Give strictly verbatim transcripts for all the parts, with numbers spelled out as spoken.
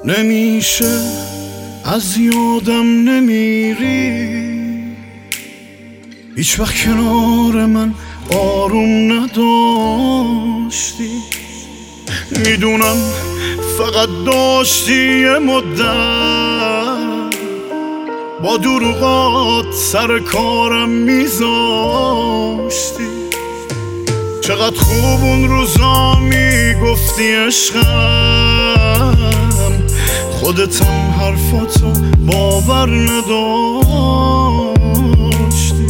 نمیشه از یادم نمیری، هیچ وقت کنار من آروم نداشتی. میدونم فقط داشتی یه مدت با دروغات سر کارم میذاشتی. چقدر خوب اون روزا میگفتی عشقم، خودتم حرفاتو باور نداشتی.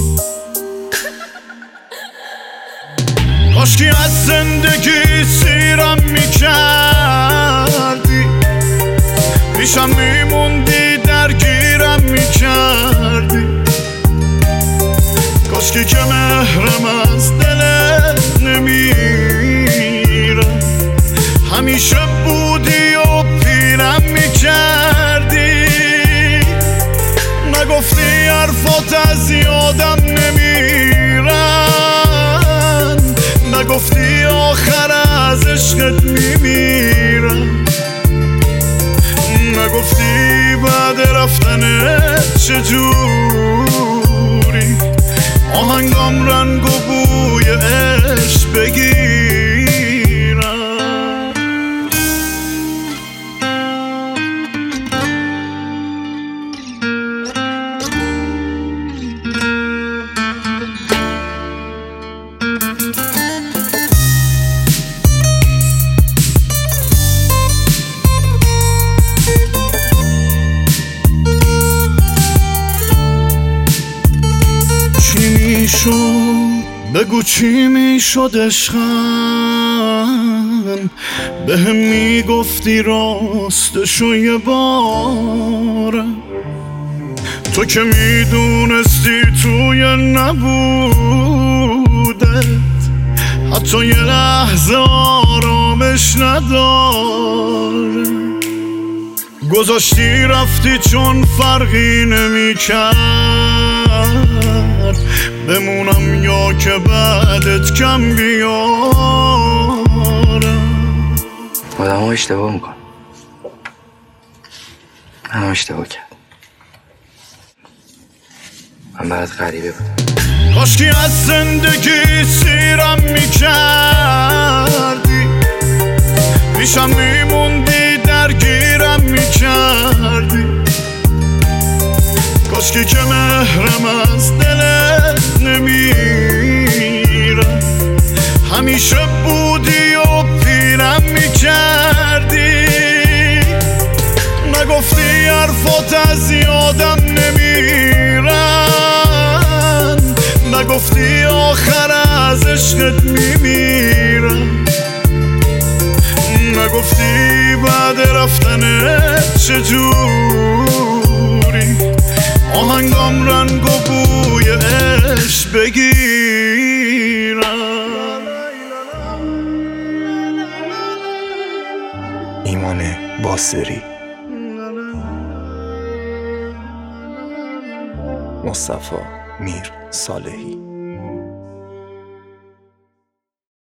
کاشکی از زندگی سیرم میکردی، پیشم میموندی درگیرم میکردی. کاشکی که مهرم از دلت نمیره، همیشه بودی و پیرم میکردی. نگفتی حرفات از یادم نمیرن، نگفتی آخر از عشقت میمیرم، نگفتی بعد رفتنت چجوری آهنگام رنگ و بوی عشق بگیرم. بگو چی میشد عشقم، بهم میگفتی راستشو یه باره. تو که میدونستی توی نبودت حتی یه لحظه آرامش نداره. گذاشتی رفتی چون فرقی نمیکرد، بمونم یا که بعدت کم بیارم. آدم ها اشتباه میکن، من هم اشتباه کرد، من برات غریبه بودم. کاشکی از زندگی سیرم میکردی، پیشم میموندی درگیرم میکردی. کاشکی که مهرم از دلت نمیره، همیشه بودی و پیرم میکردی. نگفتی حرفات از یادم نمیرن، نگفتی آخر از عشقت میمیرم، نگفتی بعد رفتنت چجوری آهنگام رنگ و بوی عشق بگیرم. ایمان باصری، مصطفی میر صالحی.